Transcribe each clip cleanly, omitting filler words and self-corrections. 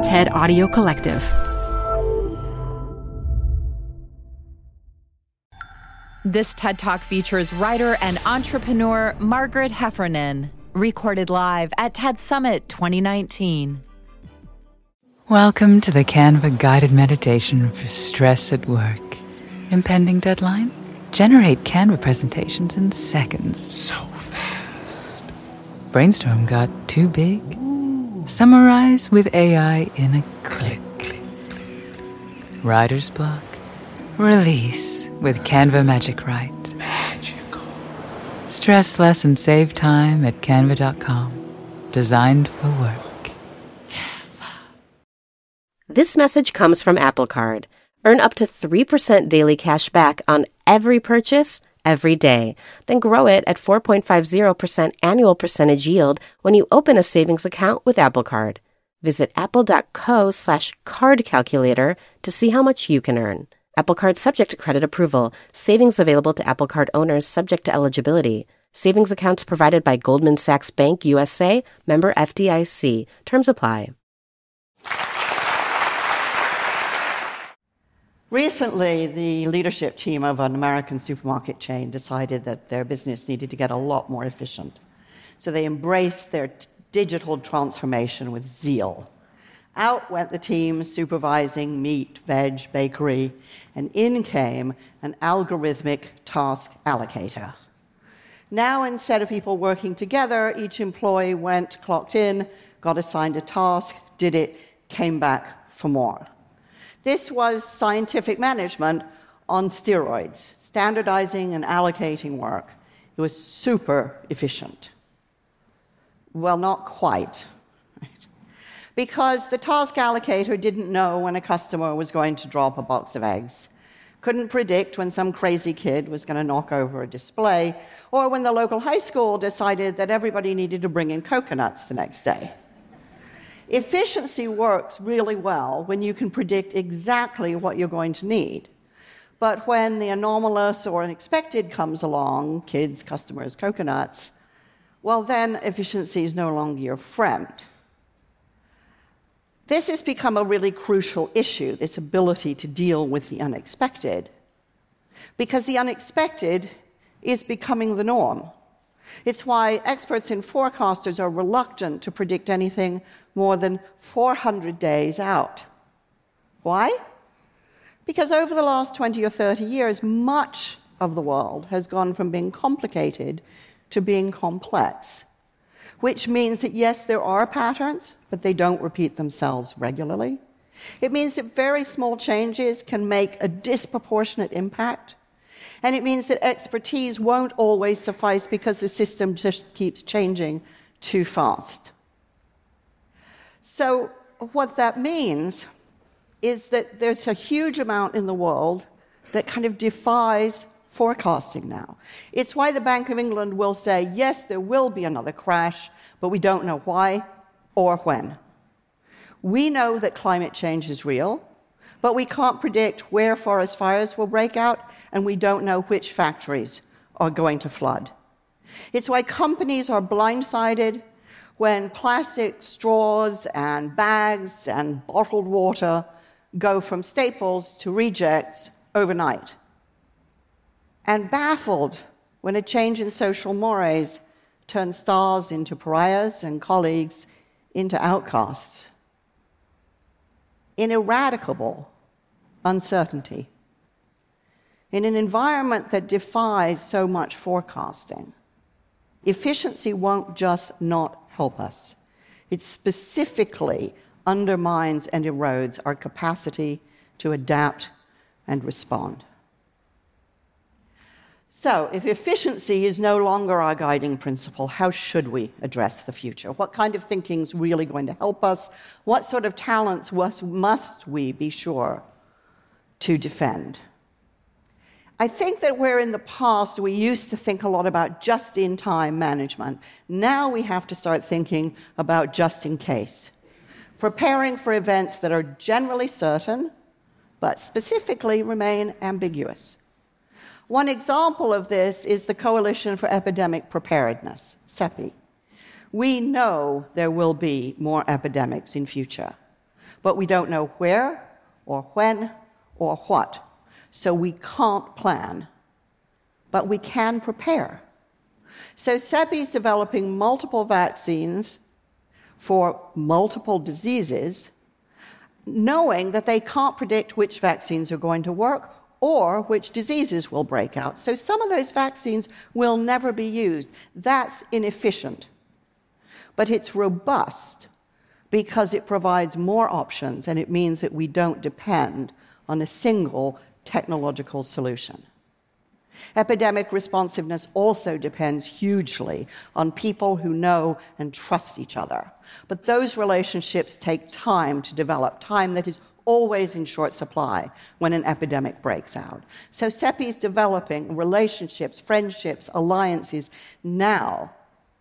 TED Audio Collective. This TED Talk features writer and entrepreneur Margaret Heffernan, recorded live at TED Summit 2019. Welcome to the Canva guided meditation for stress at work. Impending deadline? Generate Canva presentations in seconds. So fast. Brainstorm got too big? Ooh. Summarize with AI in a click. Writer's block? Release with Canva Magic Write. Magical. Stress less and save time at canva.com. Designed for work. Canva. This message comes from Apple Card. Earn up to 3% daily cash back on every purchase, every day. Then grow it at 4.50% annual percentage yield when you open a savings account with Apple Card. Visit apple.co/card calculator to see how much you can earn. Apple Card subject to credit approval. Savings available to Apple Card owners subject to eligibility. Savings accounts provided by Goldman Sachs Bank USA, member FDIC. Terms apply. Recently, the leadership team of an American supermarket chain decided that their business needed to get a lot more efficient. So they embraced their digital transformation with zeal. Out went the team supervising meat, veg, bakery, and in came an algorithmic task allocator. Now, instead of people working together, each employee went, clocked in, got assigned a task, did it, came back for more. This was scientific management on steroids, standardizing and allocating work. It was super efficient. Well, not quite. Because the task allocator didn't know when a customer was going to drop a box of eggs, couldn't predict when some crazy kid was going to knock over a display, or when the local high school decided that everybody needed to bring in coconuts the next day. Efficiency works really well when you can predict exactly what you're going to need. But when the anomalous or unexpected comes along, kids, customers, coconuts, well, then efficiency is no longer your friend. This has become a really crucial issue, this ability to deal with the unexpected, because the unexpected is becoming the norm. It's why experts and forecasters are reluctant to predict anything more than 400 days out. Why? Because over the last 20 or 30 years, much of the world has gone from being complicated to being complex, which means that, yes, there are patterns, but they don't repeat themselves regularly. It means that very small changes can make a disproportionate impact. And it means that expertise won't always suffice because the system just keeps changing too fast. So what that means is that there's a huge amount in the world that kind of defies forecasting now. It's why the Bank of England will say, yes, there will be another crash, but we don't know why or when. We know that climate change is real, but we can't predict where forest fires will break out, and we don't know which factories are going to flood. It's why companies are blindsided when plastic straws and bags and bottled water go from staples to rejects overnight, and baffled when a change in social mores turns stars into pariahs and colleagues into outcasts. Ineradicable uncertainty. In an environment that defies so much forecasting, efficiency won't just not help us. It specifically undermines and erodes our capacity to adapt and respond. So, if efficiency is no longer our guiding principle, how should we address the future? What kind of thinking is really going to help us? What sort of talents must we be sure to defend? I think that where in the past we used to think a lot about just-in-time management, now we have to start thinking about just-in-case, preparing for events that are generally certain, but specifically remain ambiguous. One example of this is the Coalition for Epidemic Preparedness, CEPI. We know there will be more epidemics in future, but we don't know where or when or what. So we can't plan, but we can prepare. So CEPI is developing multiple vaccines for multiple diseases, knowing that they can't predict which vaccines are going to work or which diseases will break out. So some of those vaccines will never be used. That's inefficient. But it's robust because it provides more options, and it means that we don't depend on a single technological solution. Epidemic responsiveness also depends hugely on people who know and trust each other. But those relationships take time to develop, time that is always in short supply when an epidemic breaks out. So CEPI is developing relationships, friendships, alliances now,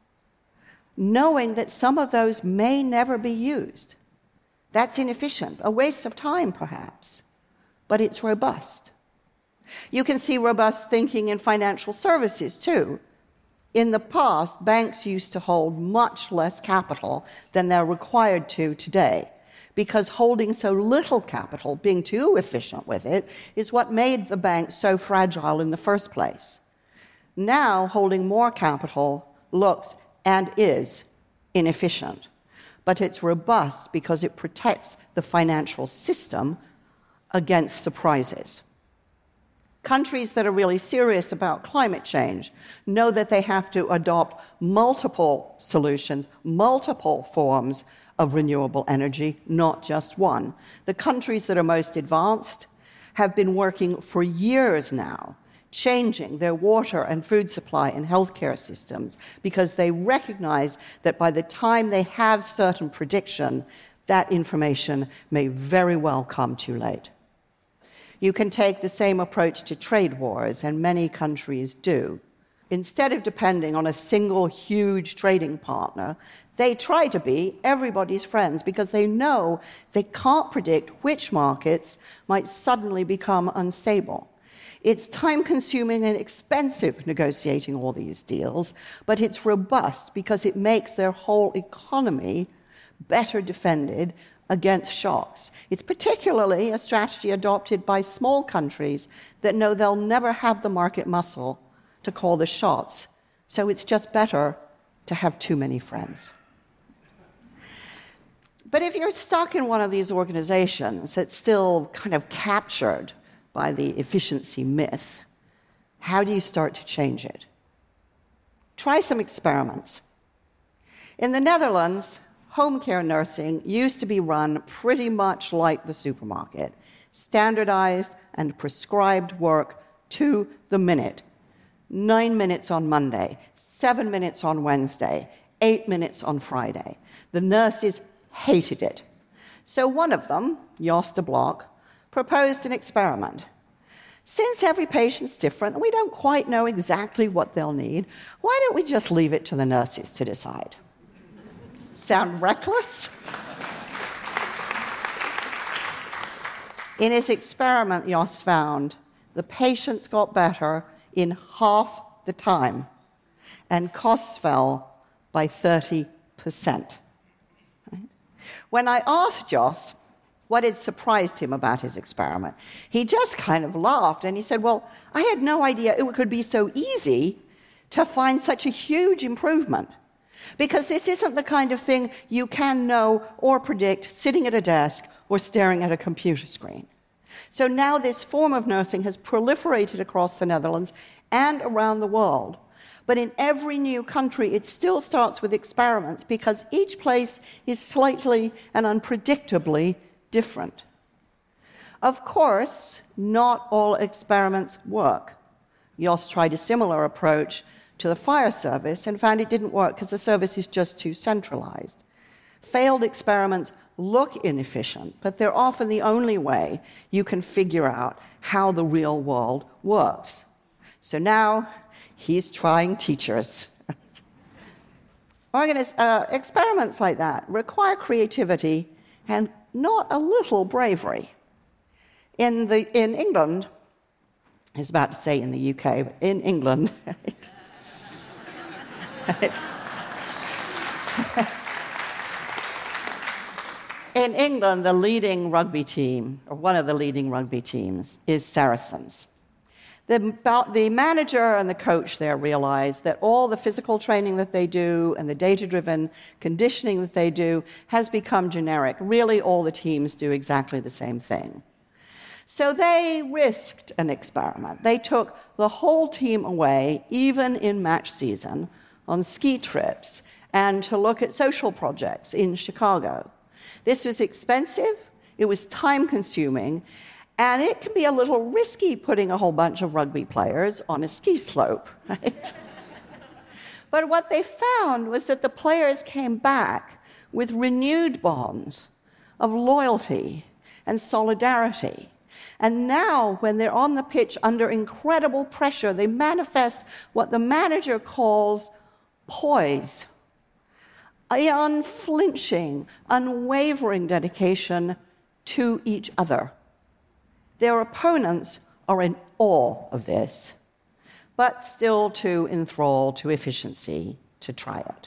knowing that some of those may never be used. That's inefficient, a waste of time perhaps, but it's robust. You can see robust thinking in financial services too. In the past, banks used to hold much less capital than they're required to today, because holding so little capital, being too efficient with it, is what made the bank so fragile in the first place. Now, holding more capital looks and is inefficient, but it's robust because it protects the financial system against surprises. Countries that are really serious about climate change know that they have to adopt multiple solutions, multiple forms of renewable energy, not just one. The countries that are most advanced have been working for years now, changing their water and food supply and healthcare systems, because they recognize that by the time they have certain prediction, that information may very well come too late. You can take the same approach to trade wars, and many countries do. Instead of depending on a single huge trading partner, they try to be everybody's friends because they know they can't predict which markets might suddenly become unstable. It's time-consuming and expensive negotiating all these deals, but it's robust because it makes their whole economy better defended against shocks. It's particularly a strategy adopted by small countries that know they'll never have the market muscle to call the shots, so it's just better to have too many friends. But if you're stuck in one of these organizations that's still kind of captured by the efficiency myth, how do you start to change it? Try some experiments. In the Netherlands, home care nursing used to be run pretty much like the supermarket, standardized and prescribed work to the minute. 9 minutes on Monday, 7 minutes on Wednesday, 8 minutes on Friday. The nurses hated it. So one of them, Jos de Blok, proposed an experiment. Since every patient's different and we don't quite know exactly what they'll need, why don't we just leave it to the nurses to decide? Sound reckless? In his experiment, Jos found the patients got better in half the time, and costs fell by 30%. Right? When I asked Jos what had surprised him about his experiment, he just kind of laughed, and he said, well, I had no idea it could be so easy to find such a huge improvement. Because this isn't the kind of thing you can know or predict sitting at a desk or staring at a computer screen. So now this form of nursing has proliferated across the Netherlands and around the world. But in every new country, it still starts with experiments because each place is slightly and unpredictably different. Of course, not all experiments work. Jos tried a similar approach to the fire service and found it didn't work because the service is just too centralized. Failed experiments look inefficient, but they're often the only way you can figure out how the real world works. So now he's trying teachers. Experiments like that require creativity and not a little bravery. In England, I was about to say in the UK, but in England, In England, the leading rugby team, or one of the leading rugby teams, is Saracens. The manager and the coach there realize that all the physical training that they do and the data-driven conditioning that they do has become generic. Really, all the teams do exactly the same thing. So they risked an experiment. They took the whole team away, even in match season, on ski trips and to look at social projects in Chicago. This was expensive, it was time-consuming, and it can be a little risky putting a whole bunch of rugby players on a ski slope, right? But what they found was that the players came back with renewed bonds of loyalty and solidarity. And now, when they're on the pitch under incredible pressure, they manifest what the manager calls poise, an unflinching, unwavering dedication to each other. Their opponents are in awe of this, but still too enthralled to efficiency to try it.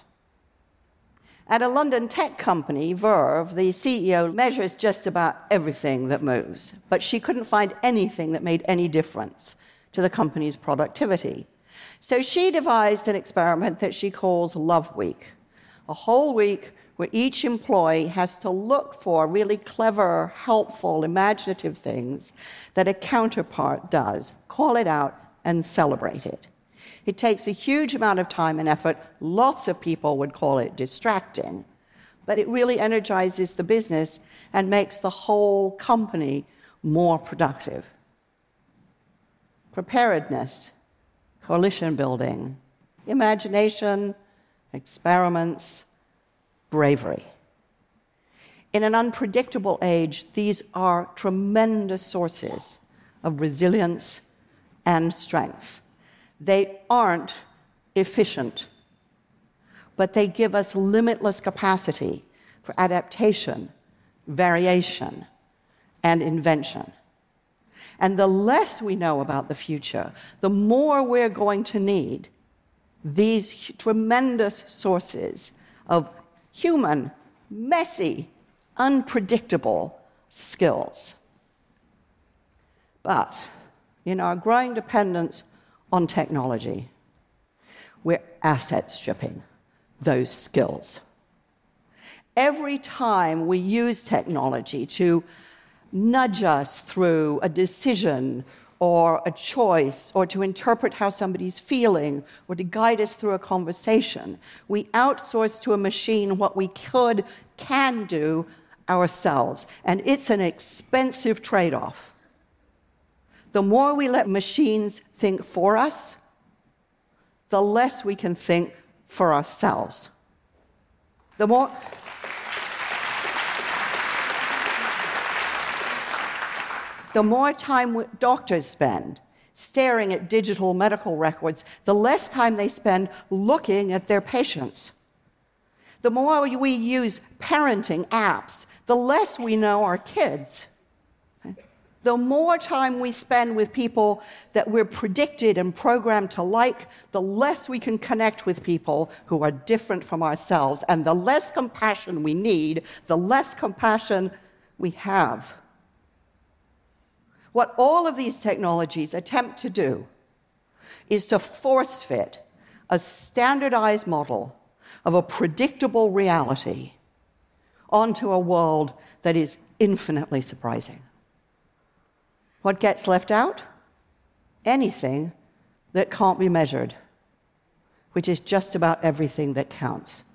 At a London tech company, Verve, the CEO measures just about everything that moves, but she couldn't find anything that made any difference to the company's productivity. So she devised an experiment that she calls Love Week, a whole week where each employee has to look for really clever, helpful, imaginative things that a counterpart does, call it out, and celebrate it. It takes a huge amount of time and effort. Lots of people would call it distracting, but it really energizes the business and makes the whole company more productive. Preparedness, coalition building, imagination, experiments, bravery. In an unpredictable age, these are tremendous sources of resilience and strength. They aren't efficient, but they give us limitless capacity for adaptation, variation, and invention. And the less we know about the future, the more we're going to need these tremendous sources of human, messy, unpredictable skills. But in our growing dependence on technology, we're asset stripping those skills. Every time we use technology to nudge us through a decision or a choice, or to interpret how somebody's feeling, or to guide us through a conversation, we outsource to a machine what we can do ourselves. And it's an expensive trade-off. The more we let machines think for us, the less we can think for ourselves. The more time doctors spend staring at digital medical records, the less time they spend looking at their patients. The more we use parenting apps, the less we know our kids. The more time we spend with people that we're predicted and programmed to like, the less we can connect with people who are different from ourselves. And the less compassion we need, the less compassion we have. What all of these technologies attempt to do is to force-fit a standardized model of a predictable reality onto a world that is infinitely surprising. What gets left out? Anything that can't be measured, which is just about everything that counts.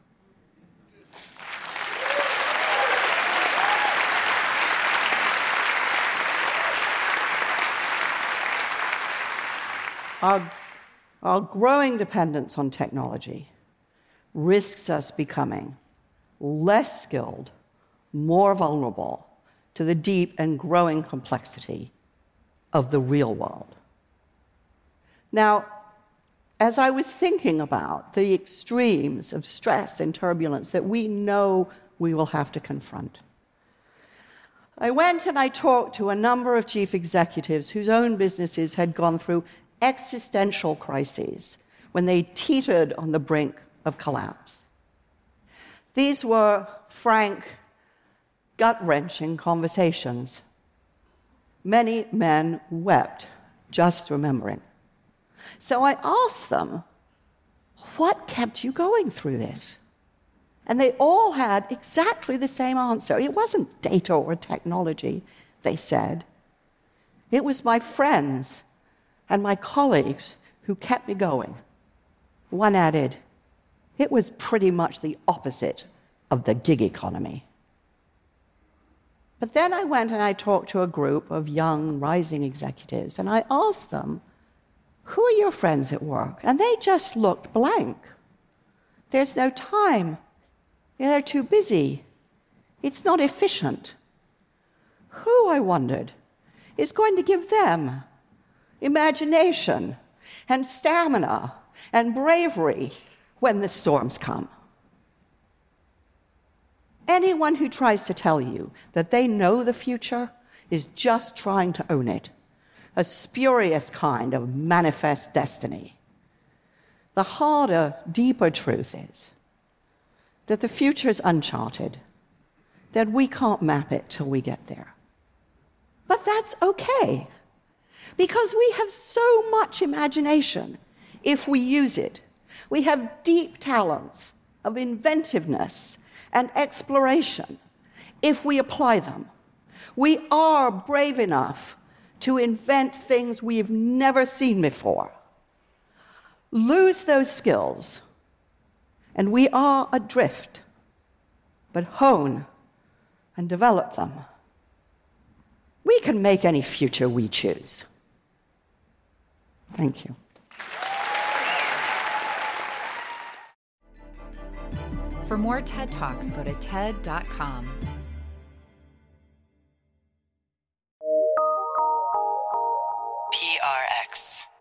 Our growing dependence on technology risks us becoming less skilled, more vulnerable to the deep and growing complexity of the real world. Now, as I was thinking about the extremes of stress and turbulence that we know we will have to confront, I went and I talked to a number of chief executives whose own businesses had gone through existential crises when they teetered on the brink of collapse. These were frank, gut-wrenching conversations. Many men wept just remembering. So I asked them, what kept you going through this? And they all had exactly the same answer. It wasn't data or technology, they said. It was my friends and my colleagues who kept me going. One added, it was pretty much the opposite of the gig economy. But then I went and I talked to a group of young, rising executives, and I asked them, who are your friends at work? And they just looked blank. There's no time. They're too busy. It's not efficient. Who, I wondered, is going to give them imagination and stamina and bravery when the storms come? Anyone who tries to tell you that they know the future is just trying to own it, a spurious kind of manifest destiny. The harder, deeper truth is that the future is uncharted, that we can't map it till we get there. But that's okay, because we have so much imagination if we use it. We have deep talents of inventiveness and exploration if we apply them. We are brave enough to invent things we've never seen before. Lose those skills, and we are adrift, but hone and develop them. We can make any future we choose. Thank you. For more TED Talks, go to TED.com. PRX.